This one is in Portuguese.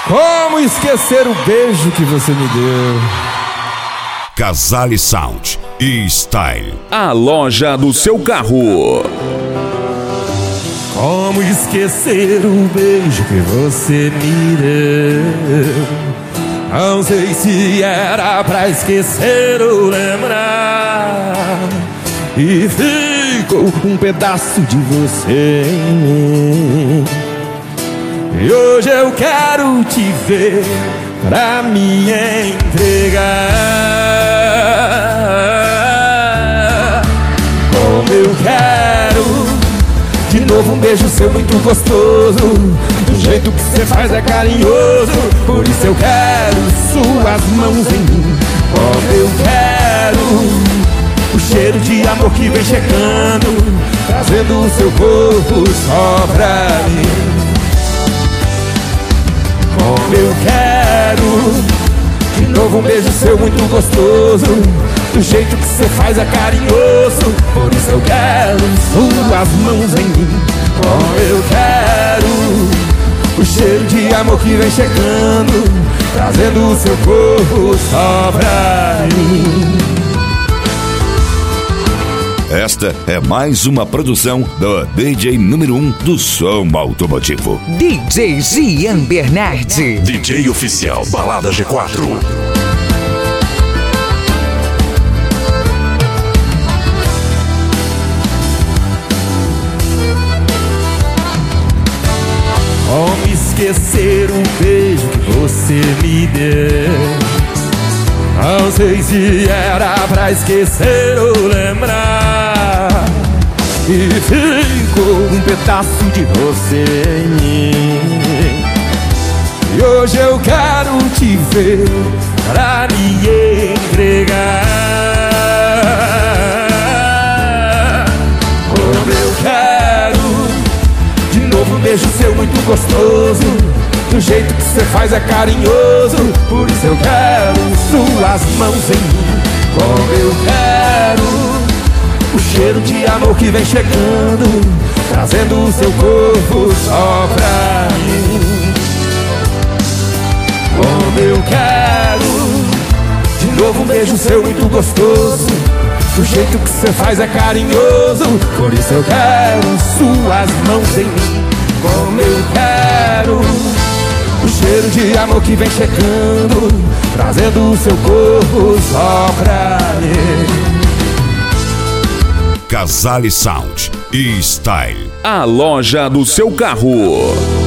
Como esquecer o beijo que você me deu? Casale Sound e Style. A loja do seu carro. Como esquecer o beijo que você me deu? Não sei se era pra esquecer ou lembrar. E ficou um pedaço de você em mim. E hoje eu quero te ver pra me entregar. Como eu quero de novo um beijo seu muito gostoso. Do jeito que você faz é carinhoso. Por isso eu quero suas mãos em mim. Como eu quero o cheiro de amor que vem chegando, trazendo o seu corpo só pra mim. Como eu quero de novo um beijo seu muito gostoso. Do jeito que você faz é carinhoso. Por isso eu quero suas mãos em mim. Como eu quero o cheiro de amor que vem chegando, trazendo o seu corpo só pra mim. Esta é mais uma produção do DJ número 1 do som automotivo. DJ Gian Bernardi. DJ oficial Balada G4. Como esquecer o beijo que você me deu? Não sei se era pra esquecer ou lembrar. E ficou um pedaço de você em mim. E hoje eu quero te ver pra me entregar. Como eu quero de novo um beijo seu muito gostoso. Do jeito que você faz é carinhoso. Por isso eu quero suas mãos em mim. Como eu quero o cheiro de amor que vem chegando, trazendo o seu corpo só pra mim. Como eu quero de novo um beijo seu muito gostoso. Do jeito que você faz é carinhoso. Por isso eu quero suas mãos em mim. Como eu quero o cheiro de amor que vem chegando, trazendo o seu corpo só pra mim. Casale Sound e Style. A loja do seu carro.